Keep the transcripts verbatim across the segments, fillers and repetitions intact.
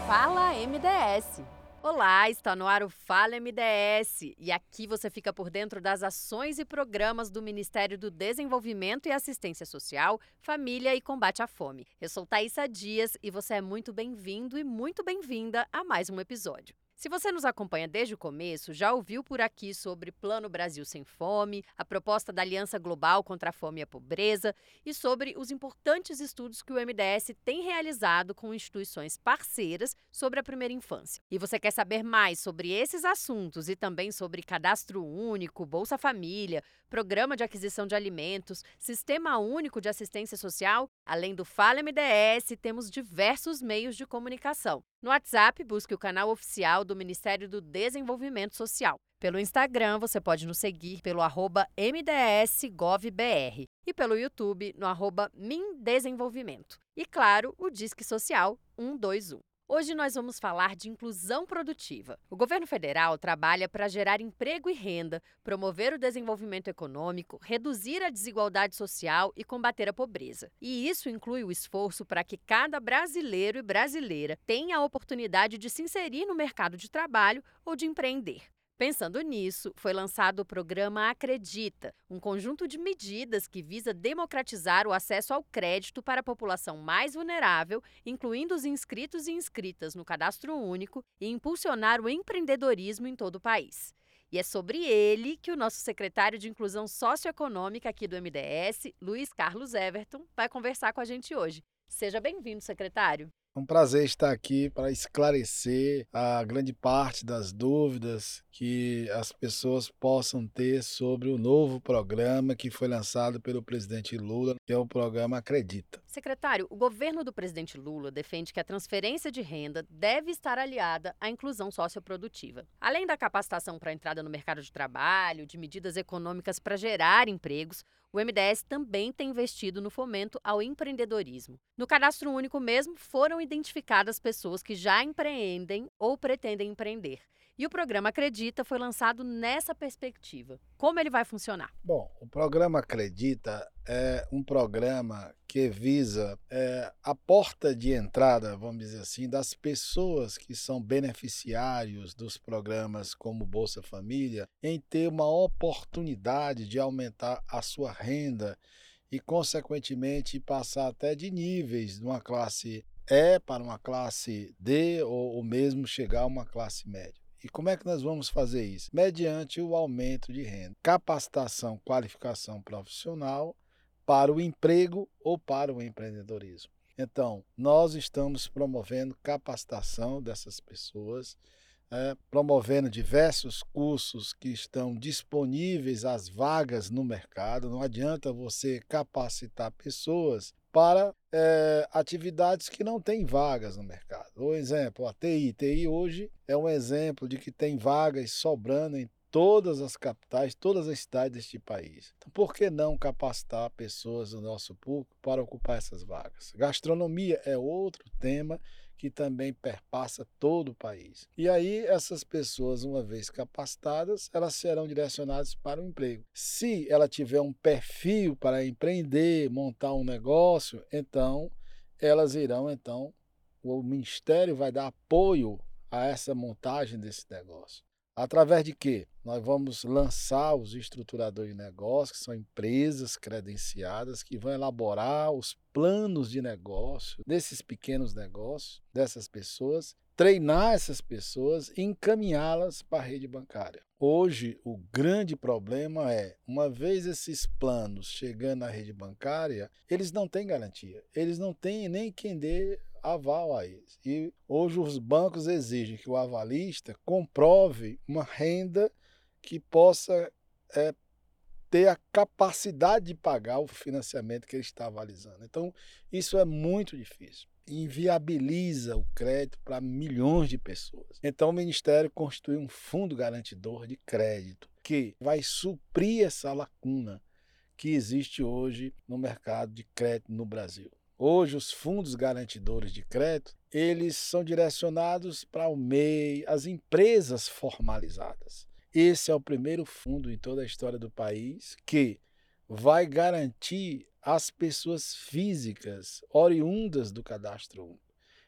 Fala M D S! Olá, está no ar o Fala M D S e aqui você fica por dentro das ações e programas do Ministério do Desenvolvimento e Assistência Social, Família e Combate à Fome. Eu sou Thaisa Dias e você é muito bem-vindo e muito bem-vinda a mais um episódio. Se você nos acompanha desde o começo, já ouviu por aqui sobre Plano Brasil Sem Fome, a proposta da Aliança Global contra a Fome e a Pobreza e sobre os importantes estudos que o M D S tem realizado com instituições parceiras sobre a primeira infância. E você quer saber mais sobre esses assuntos e também sobre Cadastro Único, Bolsa Família, Programa de Aquisição de Alimentos, Sistema Único de Assistência Social? Além do Fala M D S, temos diversos meios de comunicação. No WhatsApp, busque o canal oficial do Ministério do Desenvolvimento Social. Pelo Instagram, você pode nos seguir pelo arroba M D S Gov B R e pelo YouTube no arroba Mindesenvolvimento. E claro, o Disque Social um dois um. Hoje nós vamos falar de inclusão produtiva. O governo federal trabalha para gerar emprego e renda, promover o desenvolvimento econômico, reduzir a desigualdade social e combater a pobreza. E isso inclui o esforço para que cada brasileiro e brasileira tenha a oportunidade de se inserir no mercado de trabalho ou de empreender. Pensando nisso, foi lançado o programa Acredita, um conjunto de medidas que visa democratizar o acesso ao crédito para a população mais vulnerável, incluindo os inscritos e inscritas no Cadastro Único, e impulsionar o empreendedorismo em todo o país. E é sobre ele que o nosso secretário de Inclusão Socioeconômica aqui do M D S, Luiz Carlos Everton, vai conversar com a gente hoje. Seja bem-vindo, secretário. É um prazer estar aqui para esclarecer a grande parte das dúvidas que as pessoas possam ter sobre o novo programa que foi lançado pelo presidente Lula, que é o programa Acredita. Secretário, o governo do presidente Lula defende que a transferência de renda deve estar aliada à inclusão socioprodutiva. Além da capacitação para a entrada no mercado de trabalho, de medidas econômicas para gerar empregos, o M D S também tem investido no fomento ao empreendedorismo. No Cadastro Único mesmo, foram identificadas pessoas que já empreendem ou pretendem empreender. E o programa Acredita foi lançado nessa perspectiva. Como ele vai funcionar? Bom, o programa Acredita é um programa que visa é, a porta de entrada, vamos dizer assim, das pessoas que são beneficiários dos programas como Bolsa Família, em ter uma oportunidade de aumentar a sua renda e, consequentemente, passar até de níveis de uma classe E para uma classe D ou, ou mesmo chegar a uma classe média. E como é que nós vamos fazer isso? Mediante o aumento de renda, capacitação, qualificação profissional para o emprego ou para o empreendedorismo. Então, nós estamos promovendo capacitação dessas pessoas, é, promovendo diversos cursos que estão disponíveis às vagas no mercado. Não adianta você capacitar pessoas para é, atividades que não têm vagas no mercado. Por exemplo, a T I. T I hoje é um exemplo de que tem vagas sobrando em todas as capitais, todas as cidades deste país. Então, por que não capacitar pessoas do nosso público para ocupar essas vagas? Gastronomia é outro tema que também perpassa todo o país. E aí, essas pessoas, uma vez capacitadas, elas serão direcionadas para o emprego. Se ela tiver um perfil para empreender, montar um negócio, então, elas irão, então, o Ministério vai dar apoio a essa montagem desse negócio. Através de quê? Nós vamos lançar os estruturadores de negócio, que são empresas credenciadas, que vão elaborar os planos de negócio desses pequenos negócios, dessas pessoas, treinar essas pessoas e encaminhá-las para a rede bancária. Hoje, o grande problema é, uma vez esses planos chegando na rede bancária, eles não têm garantia, eles não têm nem quem dê aval a eles. E hoje os bancos exigem que o avalista comprove uma renda que possa é, ter a capacidade de pagar o financiamento que ele está avalizando. Então, isso é muito difícil. Inviabiliza o crédito para milhões de pessoas. Então, o Ministério constitui um fundo garantidor de crédito que vai suprir essa lacuna que existe hoje no mercado de crédito no Brasil. Hoje, os fundos garantidores de crédito, eles são direcionados para o M E I, as empresas formalizadas. Esse é o primeiro fundo em toda a história do país que vai garantir às pessoas físicas oriundas do Cadastro Único.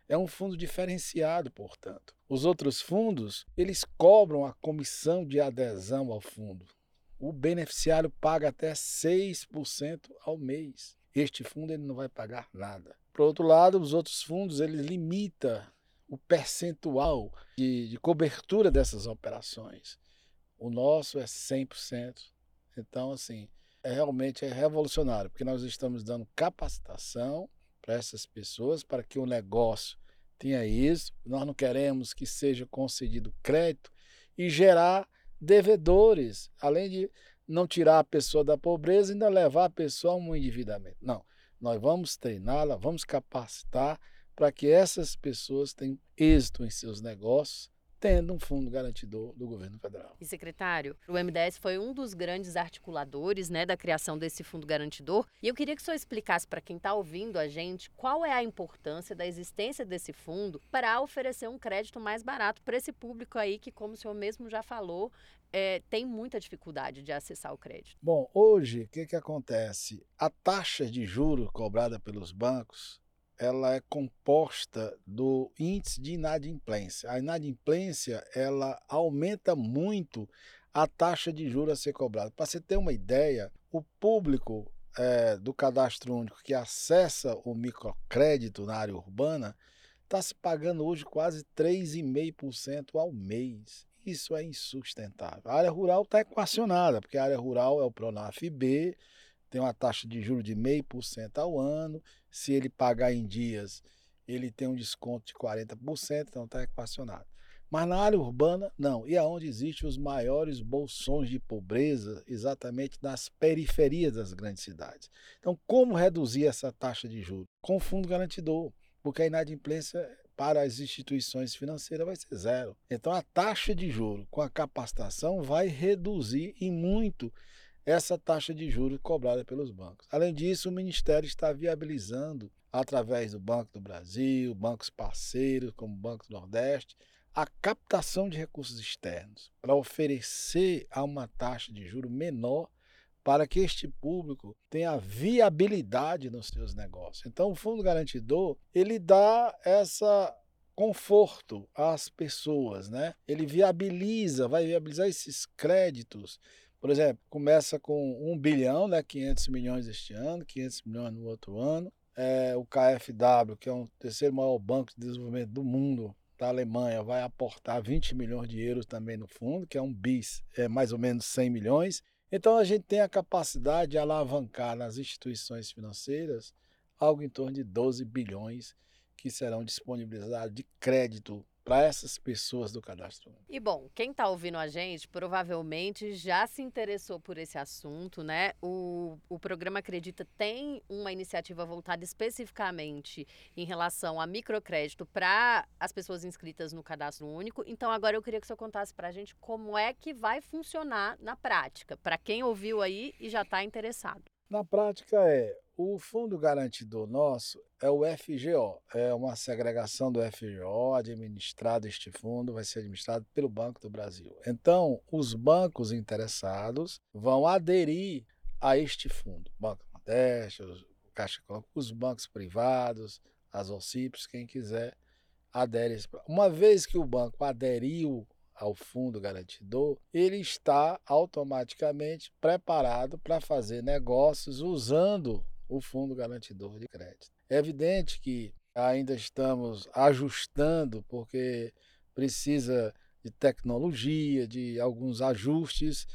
É um fundo diferenciado, portanto. Os outros fundos, eles cobram a comissão de adesão ao fundo. O beneficiário paga até seis por cento ao mês. Este fundo ele não vai pagar nada. Por outro lado, os outros fundos, eles limitam o percentual de, de cobertura dessas operações. O nosso é cem por cento. Então, assim, é realmente é revolucionário, porque nós estamos dando capacitação para essas pessoas, para que o negócio tenha isso. Nós não queremos que seja concedido crédito e gerar devedores, além de não tirar a pessoa da pobreza, ainda levar a pessoa a um endividamento. Não, nós vamos treiná-la, vamos capacitar para que essas pessoas tenham êxito em seus negócios, tendo um fundo garantidor do governo federal. E, secretário, o M D S foi um dos grandes articuladores, né, da criação desse fundo garantidor. E eu queria que o senhor explicasse para quem está ouvindo a gente qual é a importância da existência desse fundo para oferecer um crédito mais barato para esse público aí que, como o senhor mesmo já falou, é, tem muita dificuldade de acessar o crédito. Bom, hoje, o que, que acontece? A taxa de juros cobrada pelos bancos, ela é composta do índice de inadimplência. A inadimplência, ela aumenta muito a taxa de juros a ser cobrada. Para você ter uma ideia, o público é, do cadastro único que acessa o microcrédito na área urbana está se pagando hoje quase três vírgula cinco por cento ao mês. Isso é insustentável. A área rural está equacionada, porque a área rural é o Pronaf-B, tem uma taxa de juros de zero vírgula cinco por cento ao ano. Se ele pagar em dias, ele tem um desconto de quarenta por cento, então está equacionado. Mas na área urbana, não. E aonde existem os maiores bolsões de pobreza, exatamente nas periferias das grandes cidades. Então, como reduzir essa taxa de juros? Com o fundo garantidor, porque a inadimplência para as instituições financeiras vai ser zero. Então, a taxa de juros com a capacitação vai reduzir em muito essa taxa de juros cobrada pelos bancos. Além disso, o Ministério está viabilizando, através do Banco do Brasil, bancos parceiros, como o Banco do Nordeste, a captação de recursos externos para oferecer a uma taxa de juros menor para que este público tenha viabilidade nos seus negócios. Então, o Fundo Garantidor, ele dá essa conforto às pessoas, né? Ele viabiliza, vai viabilizar esses créditos. Por exemplo, começa com um bilhão, né, quinhentos milhões este ano, quinhentos milhões no outro ano. É, o K F W, que é o terceiro maior banco de desenvolvimento do mundo, da Alemanha, vai aportar vinte milhões de euros também no fundo, que é um bis, é mais ou menos cem milhões. Então, a gente tem a capacidade de alavancar nas instituições financeiras algo em torno de doze bilhões que serão disponibilizados de crédito para essas pessoas do cadastro. E bom, quem está ouvindo a gente provavelmente já se interessou por esse assunto, né? O, o programa Acredita tem uma iniciativa voltada especificamente em relação a microcrédito para as pessoas inscritas no cadastro único. Então agora eu queria que o senhor contasse para a gente como é que vai funcionar na prática, para quem ouviu aí e já está interessado. Na prática é, o fundo garantidor nosso é o F G O, é uma segregação do F G O, administrado este fundo, vai ser administrado pelo Banco do Brasil. Então, os bancos interessados vão aderir a este fundo, Banco do Nordeste, o Caixa Econômica, os bancos privados, as O C I Ps, quem quiser adere. Uma vez que o banco aderiu ao fundo garantidor, ele está automaticamente preparado para fazer negócios usando o fundo garantidor de crédito. É evidente que ainda estamos ajustando, porque precisa de tecnologia, de alguns ajustes,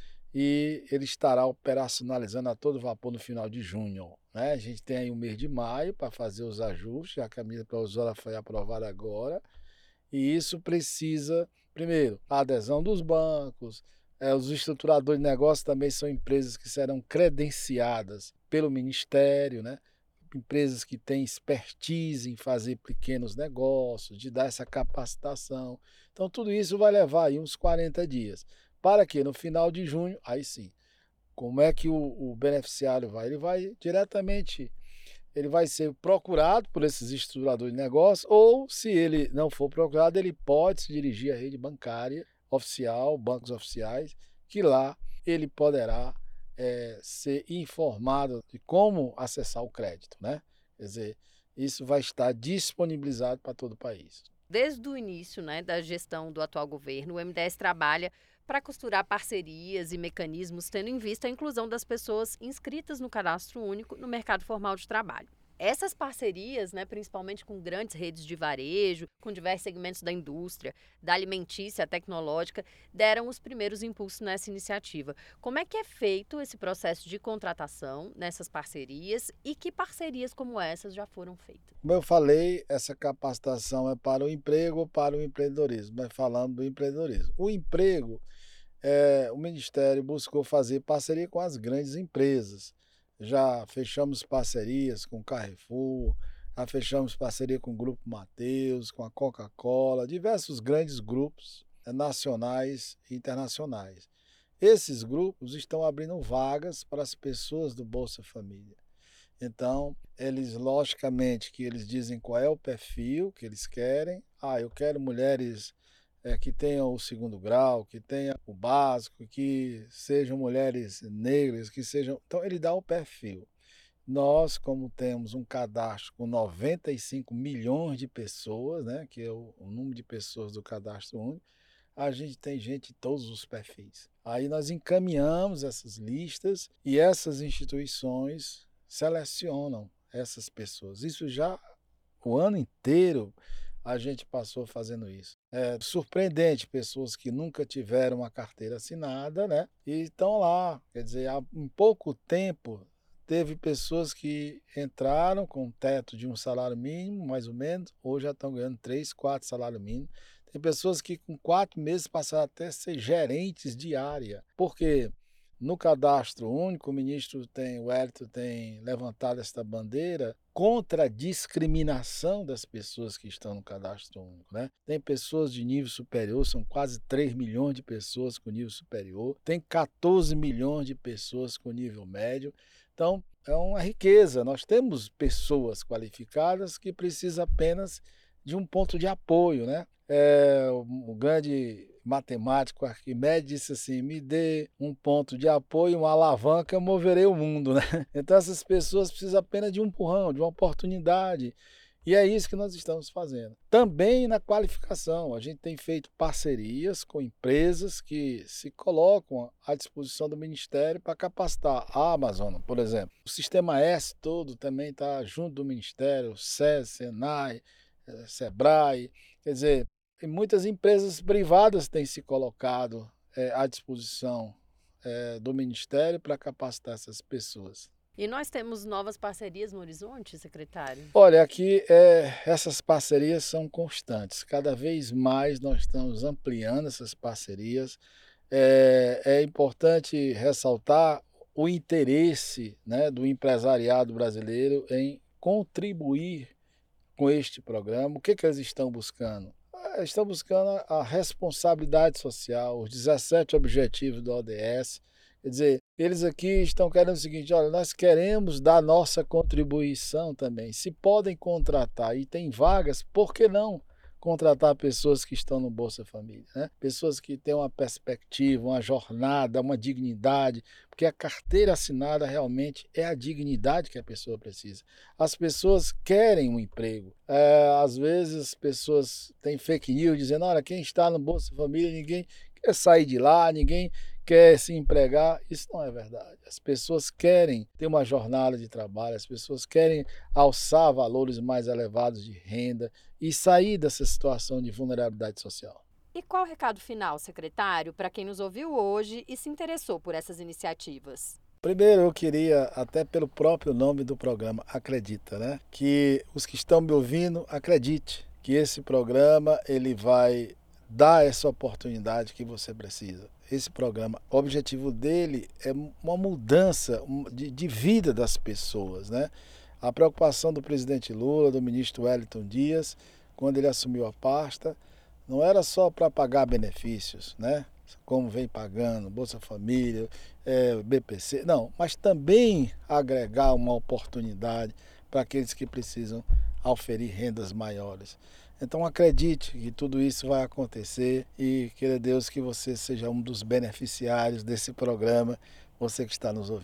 e ele estará operacionalizando a todo vapor no final de junho. Né? A gente tem aí o mês de maio para fazer os ajustes, a camisa para usuário foi aprovada agora, e isso precisa, primeiro, a adesão dos bancos, é, os estruturadores de negócio também são empresas que serão credenciadas pelo Ministério, né? Empresas que têm expertise em fazer pequenos negócios, de dar essa capacitação. Então, tudo isso vai levar aí uns quarenta dias. Para que no final de junho, aí sim, como é que o, o beneficiário vai? Ele vai diretamente... ele vai ser procurado por esses estruturadores de negócio, ou, se ele não for procurado, ele pode se dirigir à rede bancária oficial, bancos oficiais, que lá ele poderá é, ser informado de como acessar o crédito, né? Quer dizer, isso vai estar disponibilizado para todo o país. Desde o início, né, da gestão do atual governo, o M D S trabalha para costurar parcerias e mecanismos, tendo em vista a inclusão das pessoas inscritas no Cadastro Único no mercado formal de trabalho. Essas parcerias, né, principalmente com grandes redes de varejo, com diversos segmentos da indústria, da alimentícia, tecnológica, deram os primeiros impulsos nessa iniciativa. Como é que é feito esse processo de contratação nessas parcerias e que parcerias como essas já foram feitas? Como eu falei, essa capacitação é para o emprego ou para o empreendedorismo, mas falando do empreendedorismo. O emprego, eh, o Ministério buscou fazer parceria com as grandes empresas. Já fechamos parcerias com Carrefour, já fechamos parceria com o Grupo Mateus, com a Coca-Cola, diversos grandes grupos eh, nacionais e internacionais. Esses grupos estão abrindo vagas para as pessoas do Bolsa Família. Então, eles, logicamente, que eles dizem qual é o perfil que eles querem. Ah, eu quero mulheres eh, que tenham o segundo grau, que tenham o básico, que sejam mulheres negras, que sejam. Então, ele dá o perfil. Nós, como temos um cadastro com noventa e cinco milhões de pessoas, né, que é o, o número de pessoas do cadastro único, a gente tem gente de todos os perfis. Aí nós encaminhamos essas listas e essas instituições selecionam essas pessoas. Isso já o ano inteiro a gente passou fazendo isso. É surpreendente, pessoas que nunca tiveram uma carteira assinada, né? E estão lá. Quer dizer, há em pouco tempo teve pessoas que entraram com um teto de um salário mínimo, mais ou menos, hoje já estão ganhando três, quatro salários mínimos. Tem pessoas que com quatro meses passaram até a ser gerentes de área. Por quê? No cadastro único, o ministro tem, o Wellington tem levantado esta bandeira contra a discriminação das pessoas que estão no cadastro único, né? Tem pessoas de nível superior, são quase três milhões de pessoas com nível superior, tem quatorze milhões de pessoas com nível médio. Então, é uma riqueza. Nós temos pessoas qualificadas que precisam apenas de um ponto de apoio, né? É, o, o grande matemático Arquimedes disse assim: me dê um ponto de apoio, uma alavanca, eu moverei o mundo, né? Então essas pessoas precisam apenas de um empurrão, de uma oportunidade. E é isso que nós estamos fazendo. Também na qualificação, a gente tem feito parcerias com empresas que se colocam à disposição do Ministério para capacitar. A Amazon, por exemplo. O Sistema S todo também está junto do Ministério, SES, Senai, Sebrae. Quer dizer, muitas empresas privadas têm se colocado é, à disposição é, do Ministério para capacitar essas pessoas. E nós temos novas parcerias no horizonte, secretário? Olha, aqui é, essas parcerias são constantes. Cada vez mais nós estamos ampliando essas parcerias. É, é importante ressaltar o interesse, né, do empresariado brasileiro em contribuir com este programa. O que, que eles estão buscando? Estão buscando a responsabilidade social, os dezessete objetivos do O D S. Quer dizer, eles aqui estão querendo o seguinte: olha, nós queremos dar nossa contribuição também. Se podem contratar e tem vagas, por que não contratar pessoas que estão no Bolsa Família, né? Pessoas que têm uma perspectiva, uma jornada, uma dignidade, porque a carteira assinada realmente é a dignidade que a pessoa precisa. As pessoas querem um emprego. É, às vezes as pessoas têm fake news dizendo: olha, quem está no Bolsa Família, ninguém quer sair de lá, ninguém quer se empregar. Isso não é verdade. As pessoas querem ter uma jornada de trabalho, as pessoas querem alçar valores mais elevados de renda e sair dessa situação de vulnerabilidade social. E qual o recado final, secretário, para quem nos ouviu hoje e se interessou por essas iniciativas? Primeiro, eu queria, até pelo próprio nome do programa, acredita, né? Que os que estão me ouvindo, acredite que esse programa ele vai dar essa oportunidade que você precisa. Esse programa, o objetivo dele é uma mudança de, de vida das pessoas, né? A preocupação do presidente Lula, do ministro Wellington Dias, quando ele assumiu a pasta, não era só para pagar benefícios, né? Como vem pagando, Bolsa Família, é, B P C, não, mas também agregar uma oportunidade para aqueles que precisam auferir rendas maiores. Então acredite que tudo isso vai acontecer e queira Deus que você seja um dos beneficiários desse programa, você que está nos ouvindo.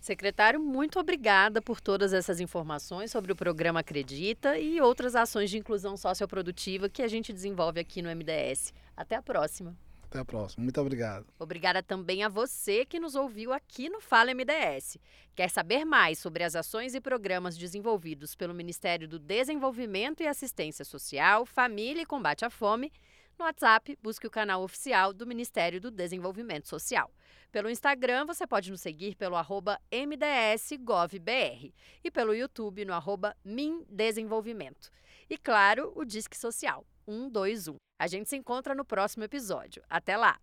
Secretário, muito obrigada por todas essas informações sobre o programa Acredita e outras ações de inclusão socioprodutiva que a gente desenvolve aqui no M D S. Até a próxima. Até a próxima. Muito obrigado. Obrigada também a você que nos ouviu aqui no Fala M D S. Quer saber mais sobre as ações e programas desenvolvidos pelo Ministério do Desenvolvimento e Assistência Social, Família e Combate à Fome? No WhatsApp, busque o canal oficial do Ministério do Desenvolvimento Social. Pelo Instagram, você pode nos seguir pelo arroba M D S Gov B R e pelo YouTube no arroba Mindesenvolvimento. E claro, o Disque Social um dois um. A gente se encontra no próximo episódio. Até lá!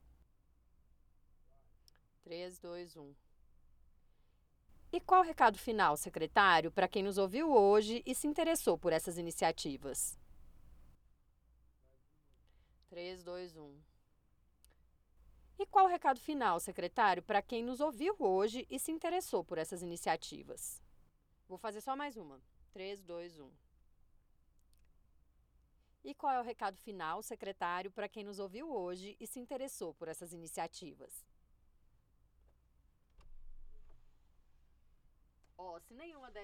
três, dois, um. E qual o recado final, secretário, para quem nos ouviu hoje e se interessou por essas iniciativas? três, dois, um. E qual o recado final, secretário, para quem nos ouviu hoje e se interessou por essas iniciativas? Vou fazer só mais uma. três, dois, um. E qual é o recado final, secretário, para quem nos ouviu hoje e se interessou por essas iniciativas? Ó, se nenhuma